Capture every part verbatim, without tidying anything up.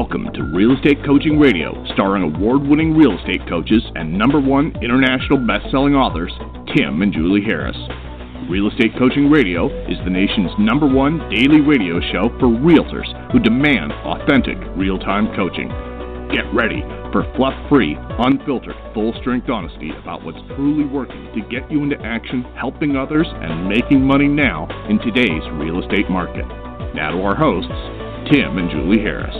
Welcome to Real Estate Coaching Radio, starring award-winning real estate coaches and number one international best-selling authors, Tim and Julie Harris. Real Estate Coaching Radio is the nation's number one daily radio show for realtors who demand authentic, real-time coaching. Get ready for fluff-free, unfiltered, full-strength honesty about what's truly working to get you into action, helping others, and making money now in today's real estate market. Now to our hosts, Tim and Julie Harris.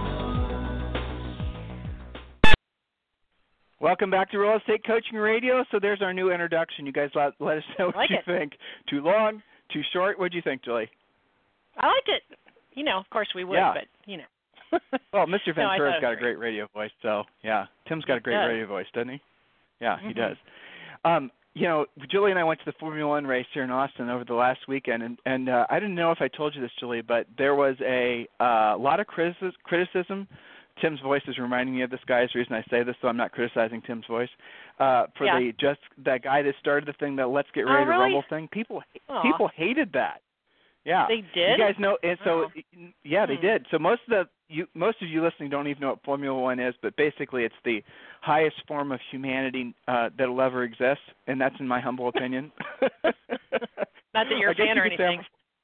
Welcome back to Real Estate Coaching Radio. So there's our new introduction. You guys let, let us know what like you it. think. Too long? Too short? What do you think, Julie? I liked it. You know, of course we would, yeah. but, you know. Well, Mister Ventura's no, got a great. great radio voice, so, yeah. Tim's got a great does. radio voice, doesn't he? Yeah, mm-hmm. he does. Um, you know, Julie and I went to the Formula One race here in Austin over the last weekend, and, and uh, I didn't know if I told you this, Julie, but there was a uh, lot of criticism, criticism. Tim's voice is reminding me of this guy. Is the reason I say this, so I'm not criticizing Tim's voice. Uh, for yeah. the just that guy that started the thing, that Let's Get Ready oh, to really? Rumble thing. People Aww. people hated that. Yeah, they did. You guys know, and so oh. yeah, they hmm. did. So most of the you most of you listening don't even know what Formula One is, but basically it's the highest form of humanity uh, that'll ever exist, and that's in my humble opinion. Not that you're a fan you or anything.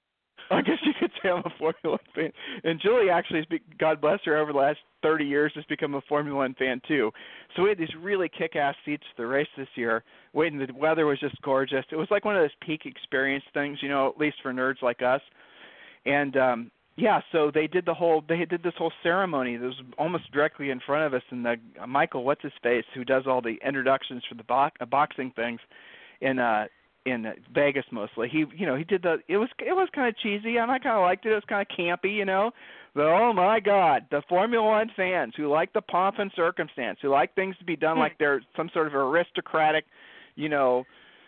I guess you could say I'm a Formula One fan. And Julie actually, has been, God bless her, over the last thirty years has become a Formula One fan too. So we had these really kick-ass seats to the race this year. Waiting, the weather was just gorgeous. It was like one of those peak experience things, you know, at least for nerds like us. And um, yeah, so they did the whole, they did this whole ceremony that was almost directly in front of us. And the uh, Michael, what's his face, who does all the introductions for the bo- uh, boxing things in uh, in Vegas mostly. He, you know, he did the. It was it was kind of cheesy, and I kind of liked it. It was kind of campy, you know. But oh my God, the Formula One fans who like the pomp and circumstance, who like things to be done like they're some sort of aristocratic, you know.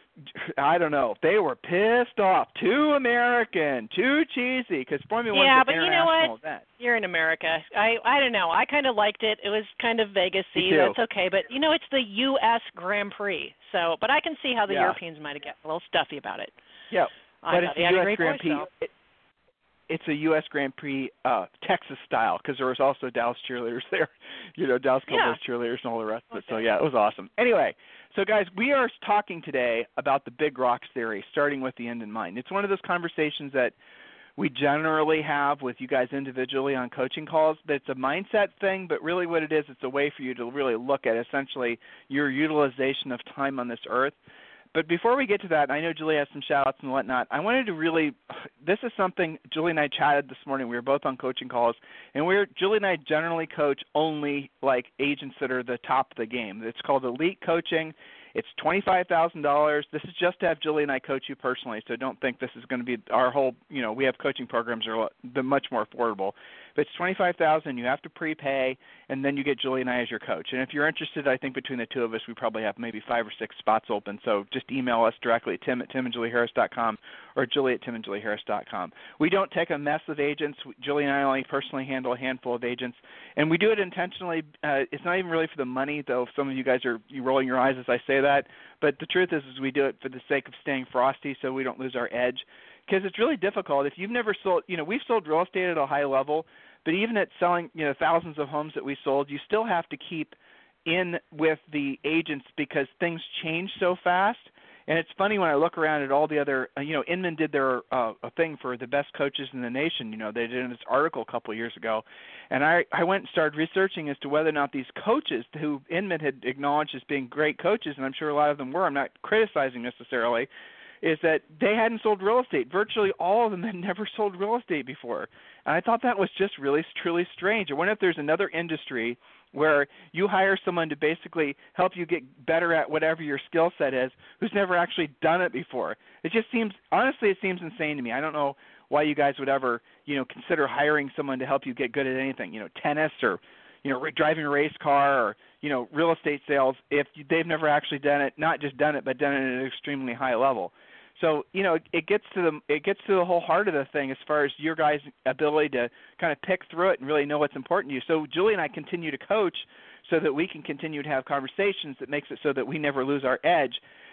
I don't know. They were pissed off. Too American, too cheesy, because Formula One's yeah, an but you know international what? event. You're in America. I I don't know. I kind of liked it. It was kind of Vegas-y. Me too. That's okay. But, you know, it's the U S Grand Prix. So, but I can see how the Yeah. Europeans might have got a little stuffy about it. Yeah, I but thought it's he a had U a S great Grand voice, Prix. though. It, it's a U S Grand Prix uh, Texas style, because there was also Dallas cheerleaders there, you know, Dallas Cowboys Yeah. cheerleaders and all the rest of it. Okay. So, yeah, it was awesome. Anyway, so, guys, we are talking today about the Big Rocks theory, starting with the end in mind. It's one of those conversations that we generally have with you guys individually on coaching calls. That's a mindset thing, but really what it is, it's a way for you to really look at essentially your utilization of time on this earth. But before we get to that, I know Julie has some shout-outs and whatnot. I wanted to really – this is something Julie and I chatted this morning. We were both on coaching calls, and we're Julie and I generally coach only, like, agents that are the top of the game. It's called Elite Coaching. It's twenty-five thousand dollars. This is just to have Julie and I coach you personally, so don't think this is going to be our whole – you know, we have coaching programs that are they're much more affordable. But it's twenty-five thousand dollars. You have to prepay, and then you get Julie and I as your coach. And if you're interested, I think between the two of us, we probably have maybe five or six spots open. So just email us directly at tim at tim and julie harris dot com or julie at tim and julie harris dot com. We don't take a mess of agents. Julie and I only personally handle a handful of agents, and we do it intentionally. Uh, it's not even really for the money, though some of you guys are you rolling your eyes as I say that. But the truth is, is we do it for the sake of staying frosty so we don't lose our edge. Because it's really difficult. If you've never sold, you know, we've sold real estate at a high level, but even at selling, you know, thousands of homes that we sold, you still have to keep in with the agents because things change so fast. And it's funny when I look around at all the other, uh, you know, Inman did their uh, a thing for the best coaches in the nation. You know, they did this article a couple of years ago, and I, I went and started researching as to whether or not these coaches who Inman had acknowledged as being great coaches, and I'm sure a lot of them were. I'm not criticizing necessarily. Is that they hadn't sold real estate. Virtually all of them had never sold real estate before. And I thought that was just really, truly strange. I wonder if there's another industry where you hire someone to basically help you get better at whatever your skill set is who's never actually done it before. It just seems, honestly, it seems insane to me. I don't know why you guys would ever, you know, consider hiring someone to help you get good at anything, you know, tennis or, you know, driving a race car or, you know, real estate sales if they've never actually done it, not just done it, but done it at an extremely high level. So, you know, it gets to the it gets to the whole heart of the thing as far as your guys' ability to kind of pick through it and really know what's important to you. So Julie and I continue to coach so that we can continue to have conversations that makes it so that we never lose our edge.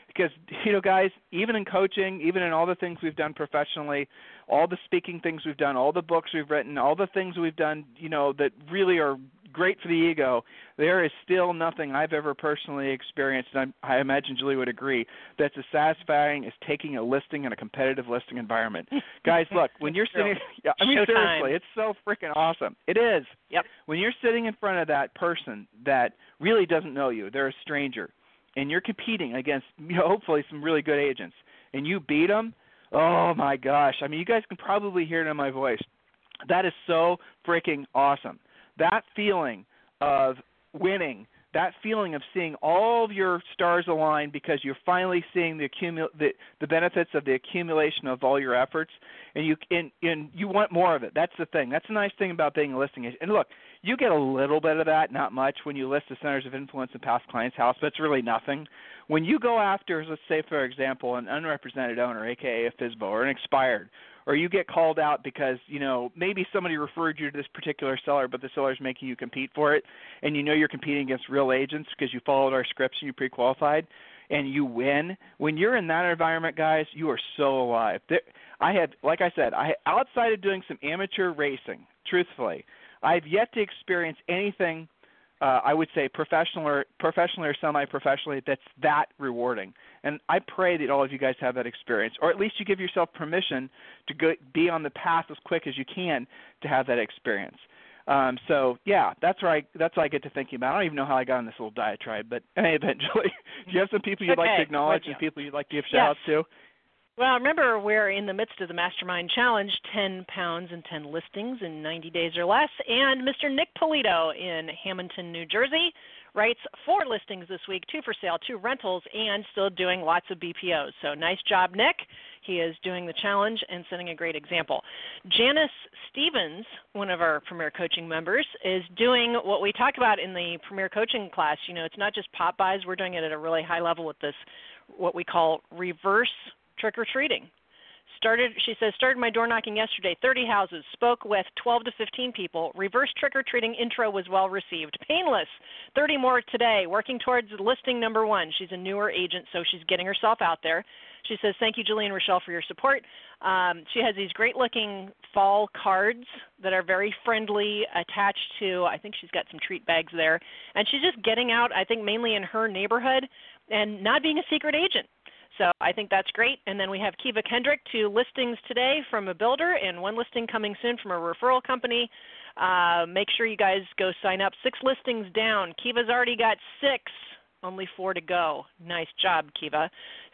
Because, you know, guys, even in coaching, even in all the things we've done professionally, all the speaking things we've done, all the books we've written, all the things we've done, you know, that really are great for the ego, there is still nothing I've ever personally experienced, and I, I imagine Julie would agree, that's as satisfying as taking a listing in a competitive listing environment. Guys, look, when you're sitting, yeah, I mean, Showtime. seriously, it's so freaking awesome. It is. Yep. When you're sitting in front of that person that really doesn't know you, they're a stranger, and you're competing against, you know, hopefully some really good agents, and you beat them, oh my gosh. I mean, you guys can probably hear it in my voice. That is so freaking awesome. That feeling of winning, that feeling of seeing all of your stars align because you're finally seeing the accumul- the, the benefits of the accumulation of all your efforts, and you and, and you want more of it. That's the thing. That's the nice thing about being a listing agent. And look, you get a little bit of that, not much, when you list the centers of influence in past clients' house, but it's really nothing. When you go after, let's say, for example, an unrepresented owner, a k a a F S B O, or an expired, or you get called out because, you know, maybe somebody referred you to this particular seller, but the seller's making you compete for it, and you know you're competing against real agents because you followed our scripts and you pre-qualified, and you win. When you're in that environment, guys, you are so alive. There, I had, like I said, I outside of doing some amateur racing, truthfully, I've yet to experience anything, uh, I would say, professional or professionally or semi-professionally, that's that rewarding. And I pray that all of you guys have that experience, or at least you give yourself permission to go, be on the path as quick as you can to have that experience. Um, so, yeah, that's where I that's what I get to thinking about. I don't even know how I got on this little diatribe, but eventually, do you have some people you'd okay. like to acknowledge and people you'd like to give shout-outs yes. to? Well, remember, we're in the midst of the Mastermind Challenge, ten pounds and ten listings in ninety days or less. And Mister Nick Polito in Hamilton, New Jersey, writes four listings this week, two for sale, two rentals, and still doing lots of B P Os. So nice job, Nick. He is doing the challenge and setting a great example. Janice Stevens, one of our Premier Coaching members, is doing what we talk about in the Premier Coaching class. You know, it's not just pop buys. We're doing it at a really high level with this, what we call reverse trick-or-treating. Started, she says, started my door knocking yesterday, thirty houses, spoke with twelve to fifteen people. Reverse trick-or-treating intro was well received. Painless, thirty more today, working towards listing number one. She's a newer agent, so she's getting herself out there. She says, thank you, Julie and Rochelle, for your support. Um, she has these great-looking fall cards that are very friendly, attached to, I think she's got some treat bags there. And she's just getting out, I think, mainly in her neighborhood and not being a secret agent. So I think that's great. And then we have Kiva Kendrick, two listings today from a builder and one listing coming soon from a referral company. Uh, make sure you guys go sign up. Six listings down. Kiva's already got six, only four to go. Nice job, Kiva.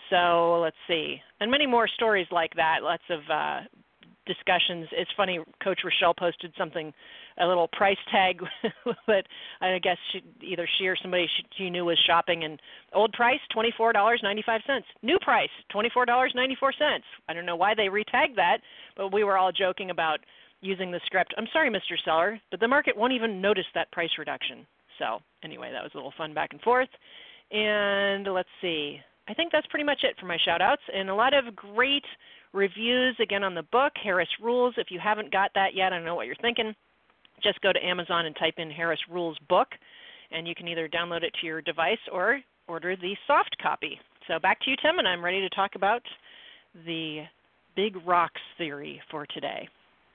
So let's see. And many more stories like that, lots of uh, discussions. It's funny, Coach Rochelle posted something, a little price tag that I guess she, either she or somebody she, she knew was shopping, and old price, twenty-four dollars and ninety-five cents. New price, twenty-four dollars and ninety-four cents. I don't know why they retagged that, but we were all joking about using the script. I'm sorry, Mister Seller, but the market won't even notice that price reduction. So anyway, that was a little fun back and forth. And let's see. I think that's pretty much it for my shout-outs, and a lot of great reviews, again, on the book, Harris Rules. If you haven't got that yet, I don't know what you're thinking. Just go to Amazon and type in Harris Rules book, and you can either download it to your device or order the soft copy. So back to you, Tim, and I'm ready to talk about the big rocks theory for today.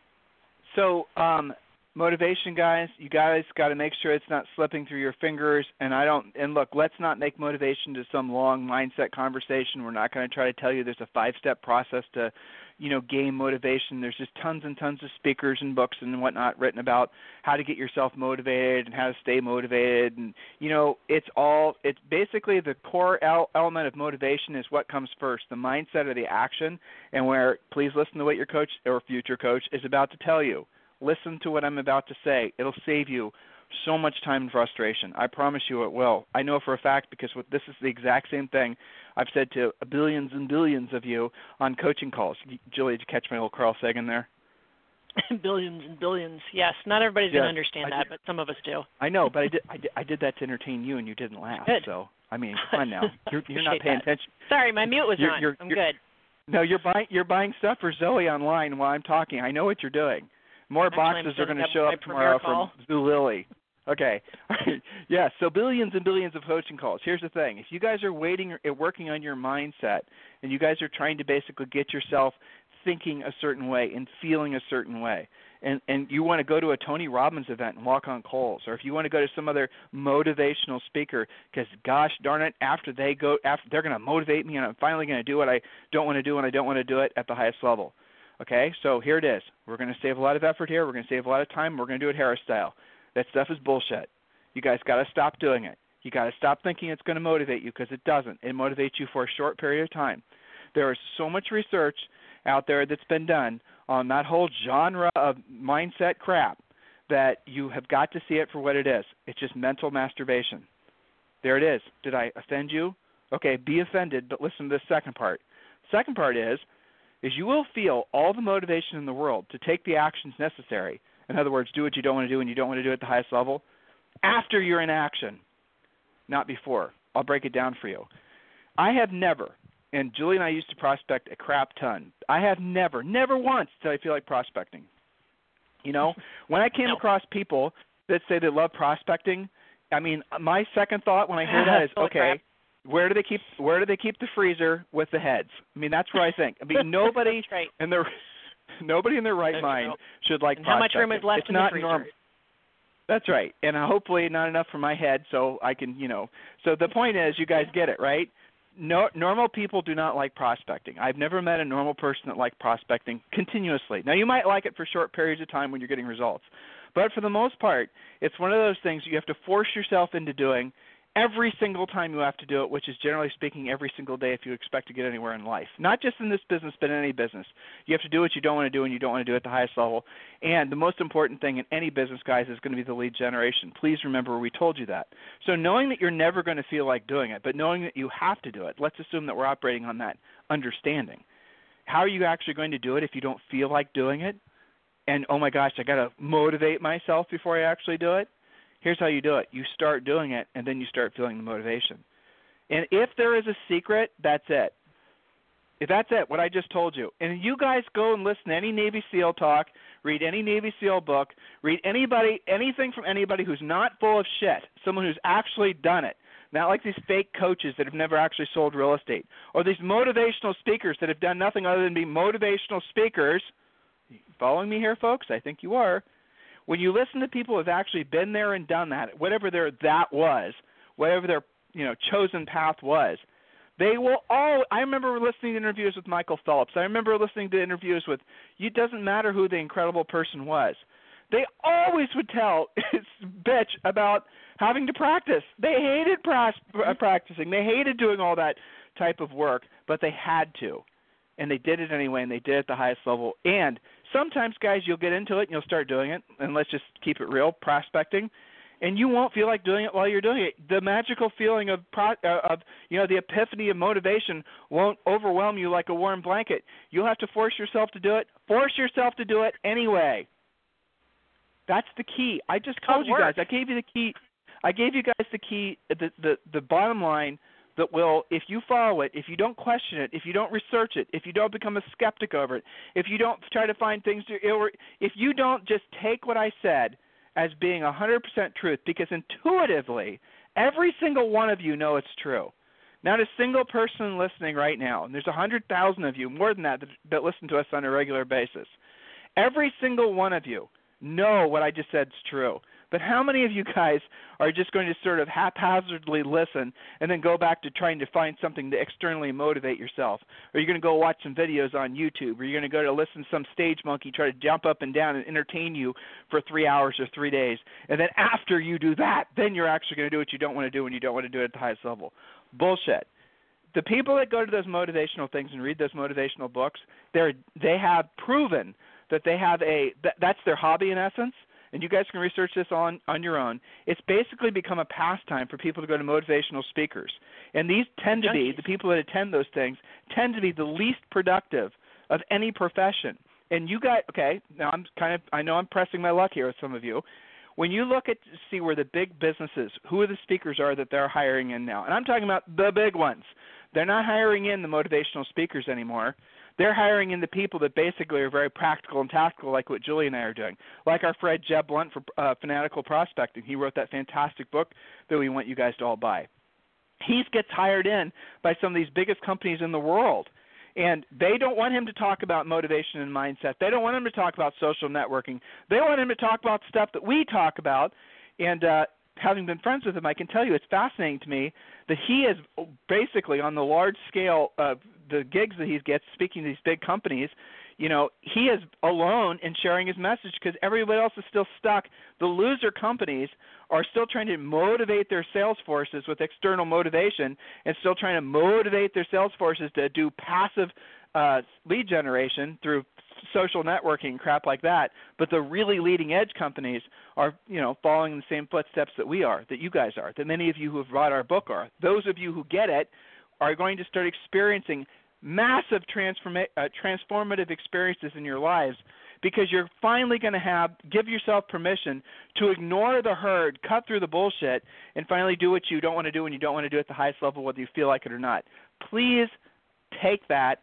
So um, motivation, guys, you guys got to make sure it's not slipping through your fingers. And I don't. And look, let's not make motivation to some long mindset conversation. We're not going to try to tell you there's a five-step process to, you know, gain motivation. There's just tons and tons of speakers and books and whatnot written about how to get yourself motivated and how to stay motivated. And, you know, it's all, it's basically the core element of motivation is what comes first, the mindset or the action, and where, please listen to what your coach or future coach is about to tell you. Listen to what I'm about to say. It'll save you so much time and frustration. I promise you it will. I know for a fact because this is the exact same thing I've said to billions and billions of you on coaching calls. Julie, did you catch my little Carl Sagan there? Billions and billions. Yes, not everybody's yes, going to understand I that, did. but some of us do. I know, but I did, I did I did that to entertain you, and you didn't laugh. Good. So, I mean, come on now. You're, you're not paying that. attention. Sorry, my mute was you're, on. You're, I'm you're, good. No, you're buying you're buying stuff for Zoe online while I'm talking. I know what you're doing. More Actually, boxes are going to show up tomorrow from Zulily. Okay. Yeah, so billions and billions of coaching calls. Here's the thing. If you guys are waiting or working on your mindset and you guys are trying to basically get yourself thinking a certain way and feeling a certain way, and, and you want to go to a Tony Robbins event and walk on coals, or if you want to go to some other motivational speaker because, gosh darn it, after they go, after they're going to motivate me and I'm finally going to do what I don't want to do and I don't want to do it at the highest level. Okay, so here it is. We're going to save a lot of effort here. We're going to save a lot of time. We're going to do it Harris style. That stuff is bullshit. You guys got to stop doing it. You got to stop thinking it's going to motivate you because it doesn't. It motivates you for a short period of time. There is so much research out there that's been done on that whole genre of mindset crap that you have got to see it for what it is. It's just mental masturbation. There it is. Did I offend you? Okay, be offended, but listen to the second part. Second part is, is you will feel all the motivation in the world to take the actions necessary. In other words, do what you don't want to do and you don't want to do it at the highest level after you're in action, not before. I'll break it down for you. I have never, and Julie and I used to prospect a crap ton. I have never, never once did I feel like prospecting. You know, when I came no. across people that say they love prospecting, I mean, my second thought when I hear that is, okay, crap. where do they keep where do they keep the freezer with the heads? I mean, that's where I think. I mean, nobody right. in their nobody in their right There's mind no. should like and prospecting. How much room is left it's in not the freezer? Normal. That's right, and uh, hopefully not enough for my head, so I can, you know. So the point is, you guys get it, right? No, normal people do not like prospecting. I've never met a normal person that liked prospecting continuously. Now, you might like it for short periods of time when you're getting results, but for the most part, it's one of those things you have to force yourself into doing every single time you have to do it, which is generally speaking every single day if you expect to get anywhere in life. Not just in this business, but in any business. You have to do what you don't want to do and you don't want to do it at the highest level. And the most important thing in any business, guys, is going to be the lead generation. Please remember we told you that. So knowing that you're never going to feel like doing it, but knowing that you have to do it, let's assume that we're operating on that understanding. How are you actually going to do it if you don't feel like doing it? And, oh, my gosh, I got to motivate myself before I actually do it? Here's how you do it. You start doing it, and then you start feeling the motivation. And if there is a secret, that's it. If that's it, what I just told you. And you guys go and listen to any Navy SEAL talk, read any Navy SEAL book, read anybody, anything from anybody who's not full of shit, someone who's actually done it. Not like these fake coaches that have never actually sold real estate, or these motivational speakers that have done nothing other than be motivational speakers. Following me here, folks? I think you are. When you listen to people who have actually been there and done that, whatever their that was, whatever their you know chosen path was, they will all. I remember listening to interviews with Michael Phelps. I remember listening to interviews with. It doesn't matter who the incredible person was. They always would tell bitch about having to practice. They hated pras- practicing. They hated doing all that type of work, but they had to. And they did it anyway, and they did it at the highest level. And sometimes, guys, you'll get into it, and you'll start doing it, and let's just keep it real, prospecting, and you won't feel like doing it while you're doing it. The magical feeling of, pro- uh, of you know, the epiphany of motivation won't overwhelm you like a warm blanket. You'll have to force yourself to do it. Force yourself to do it anyway. That's the key. I just told you guys. I gave you the key. I gave you guys the key, the, the, the bottom line that will, if you follow it, if you don't question it, if you don't research it, if you don't become a skeptic over it, if you don't try to find things, to, if you don't just take what I said as being one hundred percent truth, because intuitively, every single one of you know it's true. Not a single person listening right now, and there's one hundred thousand of you, more than that, that, that listen to us on a regular basis. Every single one of you know what I just said is true. But how many of you guys are just going to sort of haphazardly listen and then go back to trying to find something to externally motivate yourself? Or you're going to go watch some videos on YouTube, or you're going to go to listen to some stage monkey try to jump up and down and entertain you for three hours or three days. And then after you do that, then you're actually going to do what you don't want to do when you don't want to do it at the highest level. Bullshit. The people that go to those motivational things and read those motivational books, they're they have proven that they have a that, that's their hobby in essence. And you guys can research this on, on your own. It's basically become a pastime for people to go to motivational speakers. And these tend to be, the people that attend those things, tend to be the least productive of any profession. And you guys, okay, now I'm kind of, I know I'm pressing my luck here with some of you. When you look at, see where the big businesses, who are the speakers are that they're hiring in now. And I'm talking about the big ones. They're not hiring in the motivational speakers anymore. They're hiring in the people that basically are very practical and tactical, like what Julie and I are doing. Like our friend Jeb Blunt for uh, Fanatical Prospecting. He wrote that fantastic book that we want you guys to all buy. He gets hired in by some of these biggest companies in the world. And they don't want him to talk about motivation and mindset. They don't want him to talk about social networking. They want him to talk about stuff that we talk about. And uh, having been friends with him, I can tell you it's fascinating to me that he is basically on the large scale of the gigs that he gets speaking to these big companies, you know, he is alone in sharing his message because everybody else is still stuck. The loser companies are still trying to motivate their sales forces with external motivation and still trying to motivate their sales forces to do passive uh, lead generation through social networking, crap like that. But the really leading edge companies are, you know, following the same footsteps that we are, that you guys are, that many of you who have bought our book are. Those of you who get it are going to start experiencing massive transforma- uh, transformative experiences in your lives because you're finally going to have, give yourself permission to ignore the herd, cut through the bullshit, and finally do what you don't want to do when you don't want to do it at the highest level, whether you feel like it or not. Please take that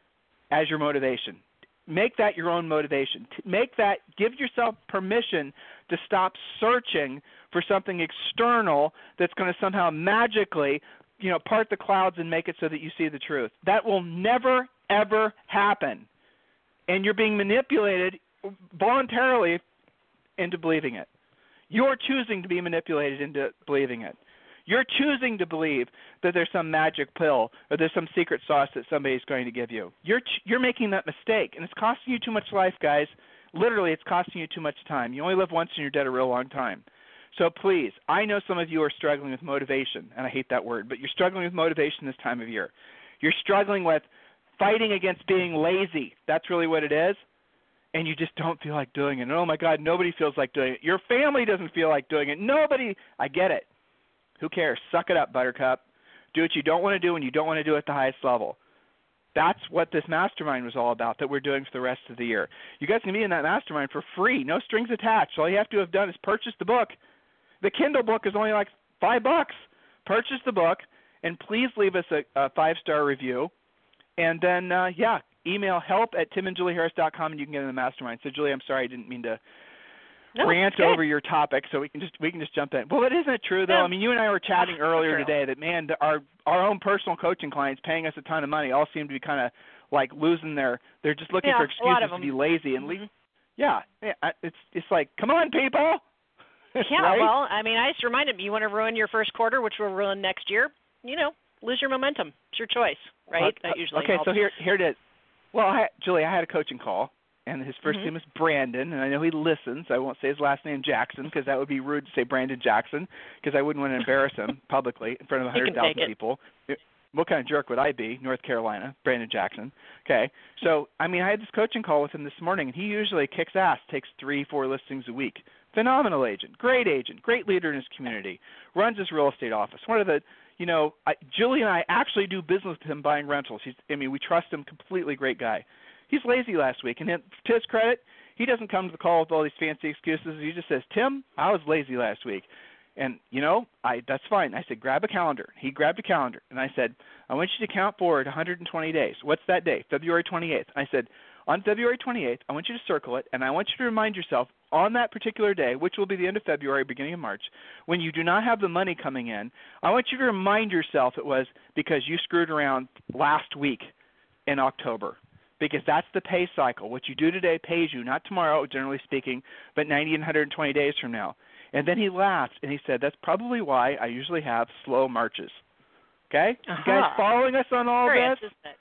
as your motivation. Make that your own motivation. Make that, give yourself permission to stop searching for something external that's going to somehow magically, you know, part the clouds and make it so that you see the truth. That will never, ever happen. And you're being manipulated voluntarily into believing it. You're choosing to be manipulated into believing it. You're choosing to believe that there's some magic pill or there's some secret sauce that somebody's going to give you. You're ch- you're making that mistake, and it's costing you too much life, guys. Literally, it's costing you too much time. You only live once and you're dead a real long time. So please, I know some of you are struggling with motivation, and I hate that word, but you're struggling with motivation this time of year. You're struggling with fighting against being lazy. That's really what it is. And you just don't feel like doing it. And oh, my God, nobody feels like doing it. Your family doesn't feel like doing it. Nobody. I get it. Who cares? Suck it up, Buttercup. Do what you don't want to do when you don't want to do it at the highest level. That's what this mastermind was all about that we're doing for the rest of the year. You guys can be in that mastermind for free, no strings attached. All you have to have done is purchase the book. The Kindle book is only like five bucks. Purchase the book, and please leave us a, a five-star review. And then, uh, yeah, email help at tim and julie harris dot com, and you can get in the mastermind. So, Julie, I'm sorry I didn't mean to no, rant over your topic, so we can just we can just jump in. Well, it isn't true, though. No. I mean, you and I were chatting Oh, earlier true. today that, man, our our own personal coaching clients paying us a ton of money all seem to be kind of like losing their – they're just looking yeah, for a lot excuses of to them. be lazy. and mm-hmm. le- Yeah, yeah, it's it's like, come on, people. Yeah, right? well, I mean, I just reminded me, you want to ruin your first quarter, which will ruin next year, you know, lose your momentum. It's your choice, right? Uh, that usually Okay, helps. so here here it is. Well, I, Julie, I had a coaching call, and his 1st Mhm. name is Brandon, and I know he listens. I won't say his last name Jackson because that would be rude to say Brandon Jackson because I wouldn't want to embarrass him publicly in front of He can one hundred thousand take it. people. What kind of jerk would I be? North Carolina, Brandon Jackson. Okay, so, I mean, I had this coaching call with him this morning, and he usually kicks ass, takes three, four listings a week. Phenomenal agent, great agent, great leader in his community, runs his real estate office. One of the, you know, I, Julie and I actually do business with him buying rentals. He's, I mean, we trust him, completely great guy. He's lazy last week, and to his credit, he doesn't come to the call with all these fancy excuses. He just says, Tim, I was lazy last week. And, you know, I that's fine. I said, grab a calendar. He grabbed a calendar, and I said, I want you to count forward one hundred twenty days. What's that day? February twenty-eighth. I said, on February twenty-eighth, I want you to circle it, and I want you to remind yourself on that particular day, which will be the end of February, beginning of March, when you do not have the money coming in, I want you to remind yourself it was because you screwed around last week in October. Because that's the pay cycle. What you do today pays you, not tomorrow, generally speaking, but ninety and one hundred twenty days from now. And then he laughed, and he said, that's probably why I usually have slow marches. Okay? Uh-huh. You guys following us on all Curious, this? isn't it?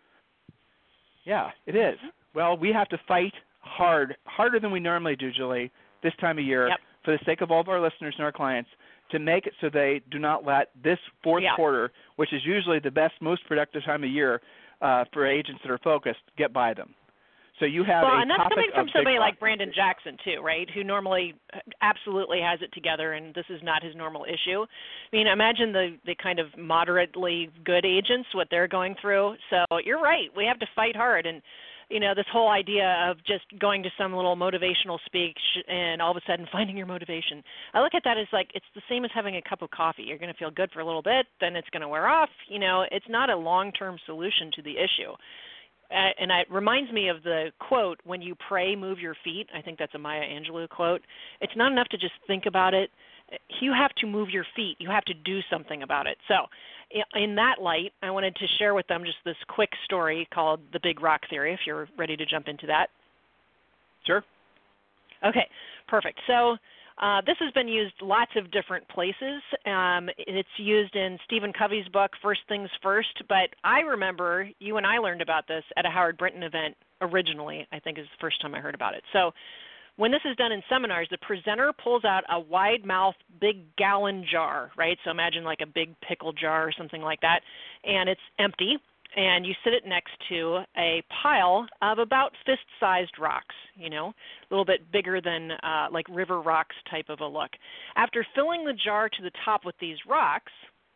Yeah, it is. Well, we have to fight hard, harder than we normally do, Julie, this time of year, Yep. for the sake of all of our listeners and our clients, to make it so they do not let this fourth Yeah. quarter, which is usually the best, most productive time of year uh, for agents that are focused, get by them. So you have well, a and that's topic coming from of somebody big like Brandon Jackson too, right? Who normally absolutely has it together, and this is not his normal issue. I mean, imagine the the kind of moderately good agents, what they're going through. So you're right. We have to fight hard, and you know, this whole idea of just going to some little motivational speech and all of a sudden finding your motivation. I look at that as like it's the same as having a cup of coffee. You're going to feel good for a little bit, then it's going to wear off. You know, it's not a long-term solution to the issue. uh, and it reminds me of the quote, when you pray, move your feet. I think that's a Maya Angelou quote. It's not enough to just think about it. You have to move your feet. You have to do something about it. So in that light, I wanted to share with them just this quick story called the Big Rock Theory, if you're ready to jump into that. Sure. Okay, perfect. So uh, this has been used lots of different places. Um, it's used in Stephen Covey's book, First Things First, but I remember you and I learned about this at a Howard Brinton event originally, I think is the first time I heard about it. So when this is done in seminars, the presenter pulls out a wide-mouth, big gallon jar, right? So imagine like a big pickle jar or something like that, and it's empty. And you sit it next to a pile of about fist-sized rocks, you know, a little bit bigger than uh, like river rocks type of a look. After filling the jar to the top with these rocks,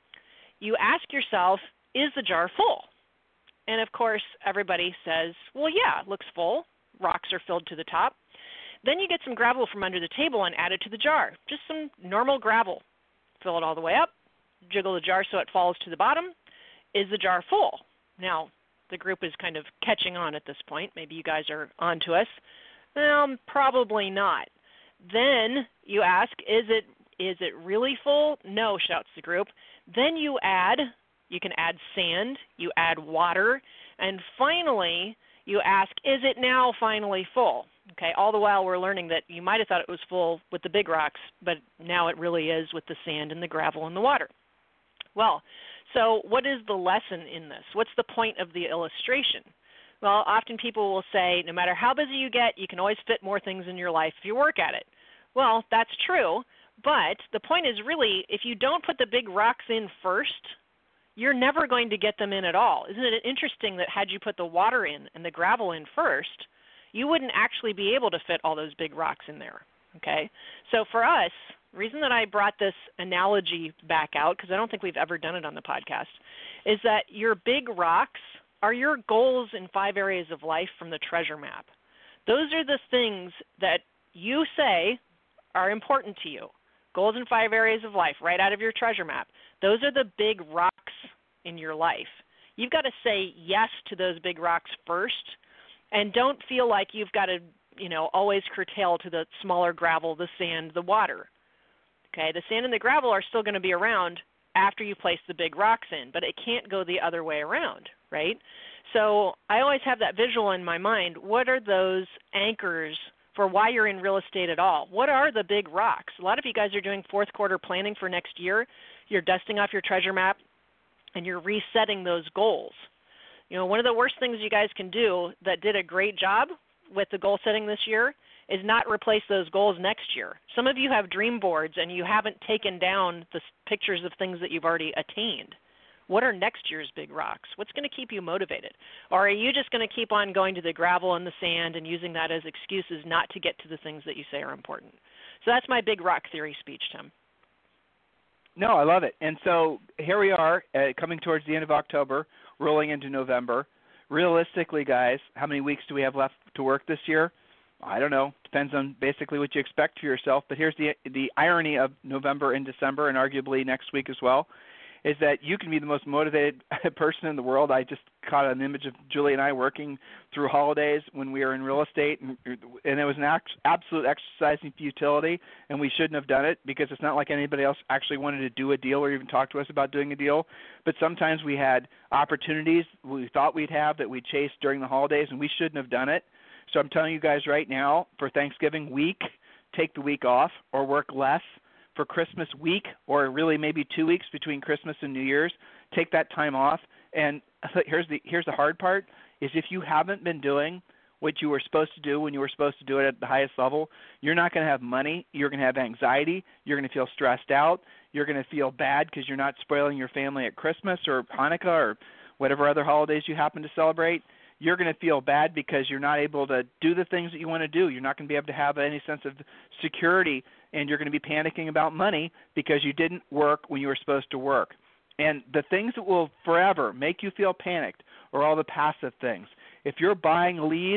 you ask yourself, is the jar full? And of course, everybody says, well, yeah, it looks full. Rocks are filled to the top. Then you get some gravel from under the table and add it to the jar, just some normal gravel. Fill it all the way up, jiggle the jar so it falls to the bottom. Is the jar full? Now, the group is kind of catching on at this point. Maybe you guys are on to us. Well, probably not. Then you ask, is it is it really full? No, shouts the group. Then you add, you can add sand, you add water, and finally you ask, is it now finally full? Okay, all the while we're learning that you might have thought it was full with the big rocks, but now it really is with the sand and the gravel and the water. Well, so what is the lesson in this? What's the point of the illustration? Well, often people will say, no matter how busy you get, you can always fit more things in your life if you work at it. Well, that's true, but the point is really, if you don't put the big rocks in first, you're never going to get them in at all. Isn't it interesting that had you put the water in and the gravel in first, you wouldn't actually be able to fit all those big rocks in there, okay? So for us, the reason that I brought this analogy back out, because I don't think we've ever done it on the podcast, is that your big rocks are your goals in five areas of life from the treasure map. Those are the things that you say are important to you. Goals in five areas of life, right out of your treasure map. Those are the big rocks in your life. You've got to say yes to those big rocks first, and don't feel like you've got to, you know, always curtail to the smaller gravel, the sand, the water. Okay, the sand and the gravel are still going to be around after you place the big rocks in, but it can't go the other way around, right? So I always have that visual in my mind. What are those anchors for why you're in real estate at all? What are the big rocks? A lot of you guys are doing fourth quarter planning for next year. You're dusting off your treasure map, and you're resetting those goals. You know, one of the worst things you guys can do that did a great job with the goal setting this year is not replace those goals next year. Some of you have dream boards and you haven't taken down the pictures of things that you've already attained. What are next year's big rocks? What's going to keep you motivated? Or are you just going to keep on going to the gravel and the sand and using that as excuses not to get to the things that you say are important? So that's my big rock theory speech, Tim. No, I love it. And so here we are uh, coming towards the end of October, rolling into November. Realistically, guys, how many weeks do we have left to work this year? I don't know. Depends on basically what you expect for yourself. But here's the the irony of November and December, and arguably next week as well, is that you can be the most motivated person in the world. I just caught an image of Julie and I working through holidays when we were in real estate, and, and it was an absolute exercise in futility, and we shouldn't have done it because it's not like anybody else actually wanted to do a deal or even talk to us about doing a deal. But sometimes we had opportunities we thought we'd have that we chased during the holidays, and we shouldn't have done it. So I'm telling you guys right now, for Thanksgiving week, take the week off or work less. For Christmas week, or really maybe two weeks between Christmas and New Year's, take that time off. And here's the here's the hard part, is if you haven't been doing what you were supposed to do when you were supposed to do it at the highest level, you're not going to have money. You're going to have anxiety. You're going to feel stressed out. You're going to feel bad because you're not spoiling your family at Christmas or Hanukkah or whatever other holidays you happen to celebrate. You're going to feel bad because you're not able to do the things that you want to do. You're not going to be able to have any sense of security, and you're going to be panicking about money because you didn't work when you were supposed to work. And the things that will forever make you feel panicked are all the passive things. If you're buying leads,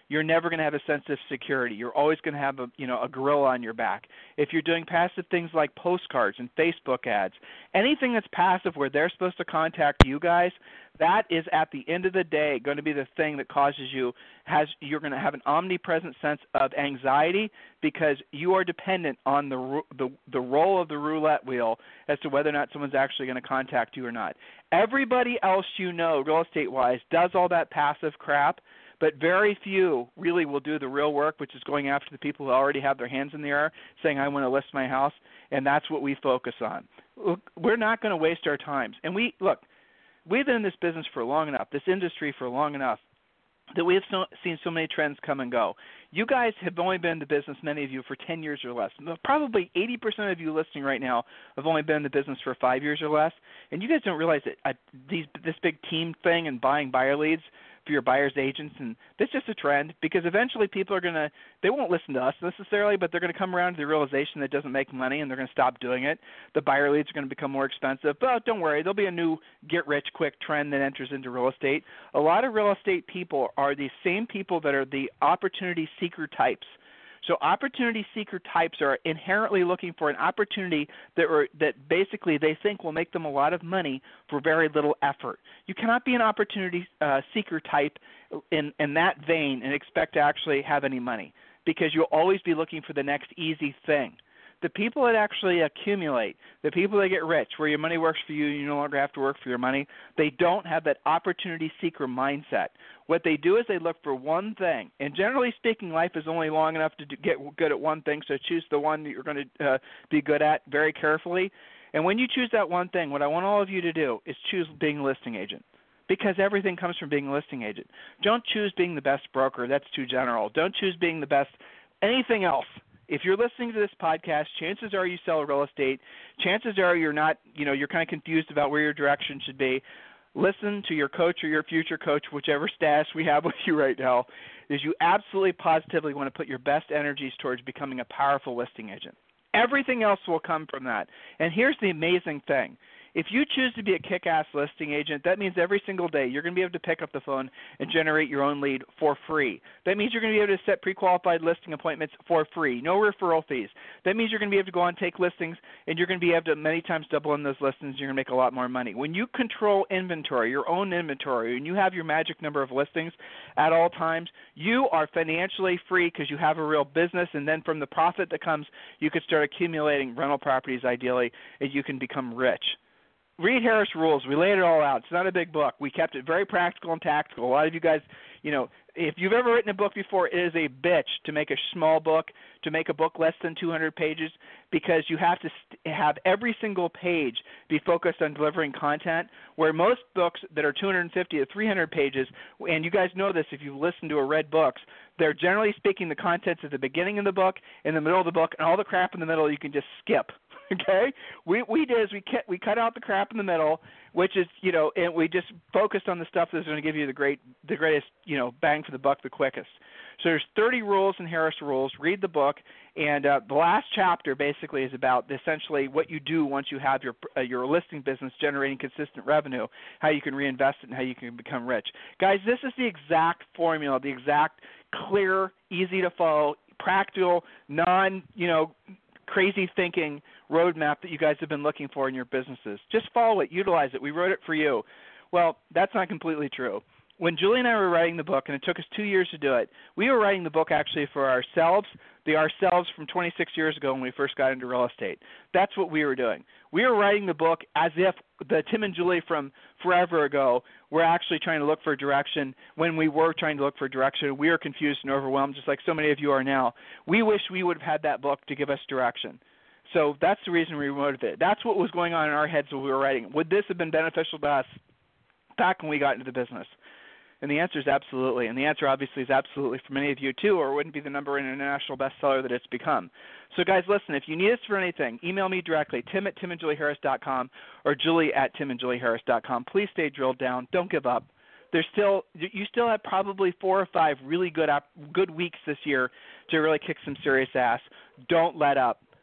you're never going to have a sense of security. You're always going to have a, you know, a gorilla on your back. If you're doing passive things like postcards and Facebook ads, anything that's passive where they're supposed to contact you guys, that is at the end of the day going to be the thing that causes you, has you're going to have an omnipresent sense of anxiety because you are dependent on the the the roll of the roulette wheel as to whether or not someone's actually going to contact you or not. Everybody else you know, real estate-wise, does all that passive crap, but very few really will do the real work, which is going after the people who already have their hands in the air, saying, I want to list my house, and that's what we focus on. Look, we're not going to waste our times. And we, look, we've been in this business for long enough, this industry for long enough, that we have so, seen so many trends come and go. You guys have only been in the business, many of you, for ten years or less. Probably eighty percent of you listening right now have only been in the business for five years or less. And you guys don't realize that uh, these, this big team thing and buying buyer leads for your buyer's agents, and that's just a trend because eventually people are going to, they won't listen to us necessarily, but they're going to come around to the realization that it doesn't make money and they're going to stop doing it. The buyer leads are going to become more expensive, but don't worry, there'll be a new get-rich-quick trend that enters into real estate. A lot of real estate people are the same people that are the opportunity seeker types. So opportunity seeker types are inherently looking for an opportunity that are, that basically they think will make them a lot of money for very little effort. You cannot be an opportunity uh, seeker type in, in that vein and expect to actually have any money because you'll always be looking for the next easy thing. The people that actually accumulate, the people that get rich, where your money works for you, you no longer have to work for your money, they don't have that opportunity seeker mindset. What they do is they look for one thing. And generally speaking, life is only long enough to do, get good at one thing, so choose the one that you're going to uh, be good at very carefully. And when you choose that one thing, what I want all of you to do is choose being a listing agent. Because everything comes from being a listing agent. Don't choose being the best broker. That's too general. Don't choose being the best anything else. If you're listening to this podcast, chances are you sell real estate. Chances are you're not, you know, you're kind of confused about where your direction should be. Listen to your coach or your future coach, whichever status we have with you right now, is you absolutely positively want to put your best energies towards becoming a powerful listing agent. Everything else will come from that. And here's the amazing thing. If you choose to be a kick-ass listing agent, that means every single day you're going to be able to pick up the phone and generate your own lead for free. That means you're going to be able to set pre-qualified listing appointments for free, no referral fees. That means you're going to be able to go on and take listings, and you're going to be able to many times double in those listings, and you're going to make a lot more money. When you control inventory, your own inventory, and you have your magic number of listings at all times, you are financially free because you have a real business, and then from the profit that comes, you could start accumulating rental properties ideally, and you can become rich. Read Harris Rules. We laid it all out. It's not a big book. We kept it very practical and tactical. A lot of you guys, you know, if you've ever written a book before, it is a bitch to make a small book, to make a book less than two hundred pages, because you have to st- have every single page be focused on delivering content, where most books that are two hundred fifty to three hundred pages, and you guys know this if you've listened to or read books, they're generally speaking the contents at the beginning of the book, in the middle of the book, and all the crap in the middle you can just skip. Okay, we we did is we cut we cut out the crap in the middle, which is you know, and we just focused on the stuff that's going to give you the great the greatest you know bang for the buck the quickest. So there's thirty rules in Harris Rules. Read the book, and uh, the last chapter basically is about essentially what you do once you have your uh, your listing business generating consistent revenue, how you can reinvest it, and how you can become rich. Guys, this is the exact formula, the exact clear, easy to follow, practical, non you know. crazy thinking roadmap that you guys have been looking for in your businesses. Just follow it, utilize it. We wrote it for you. Well, that's not completely true. When Julie and I were writing the book, and it took us two years to do it, we were writing the book actually for ourselves, the ourselves from twenty-six years ago when we first got into real estate. That's what we were doing. We were writing the book as if the Tim and Julie from forever ago were actually trying to look for direction. When we were trying to look for direction, we were confused and overwhelmed, just like so many of you are now. We wish we would have had that book to give us direction. So that's the reason we wrote it. That's what was going on in our heads when we were writing. Would this have been beneficial to us back when we got into the business? And the answer is absolutely. And the answer obviously is absolutely for many of you too, or it wouldn't be the number one international bestseller that it's become. So guys, listen, if you need us for anything, email me directly, tim at tim and julie harris dot com or julie at tim and julie harris dot com. Please stay drilled down. Don't give up. There's still you still have probably four or five really good good weeks this year to really kick some serious ass. Don't let up.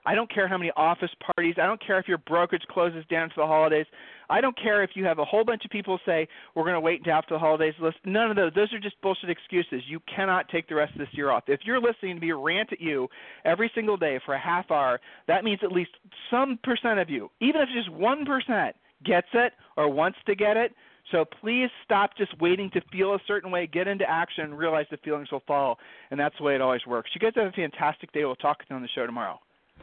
I don't care how many office parties. I don't care if your brokerage closes down for the holidays. I don't care if you have a whole bunch of people say, we're going to wait until after the holidays. List. None of those. Those are just bullshit excuses. You cannot take the rest of this year off. If you're listening to me rant at you every single day for a half hour, that means at least some percent of you, even if just one percent, gets it or wants to get it. So please stop just waiting to feel a certain way. Get into action and realize the feelings will follow. And that's the way it always works. You guys have a fantastic day. We'll talk to you on the show tomorrow.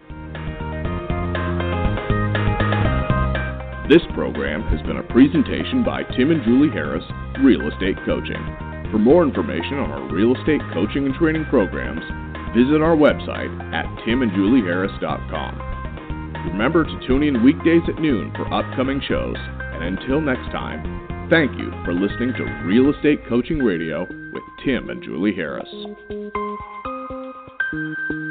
This program has been a presentation by Tim and Julie Harris, Real Estate Coaching. For more information on our real estate coaching and training programs, visit our website at tim and julie harris dot com. Remember to tune in weekdays at noon for upcoming shows. And until next time, thank you for listening to Real Estate Coaching Radio with Tim and Julie Harris.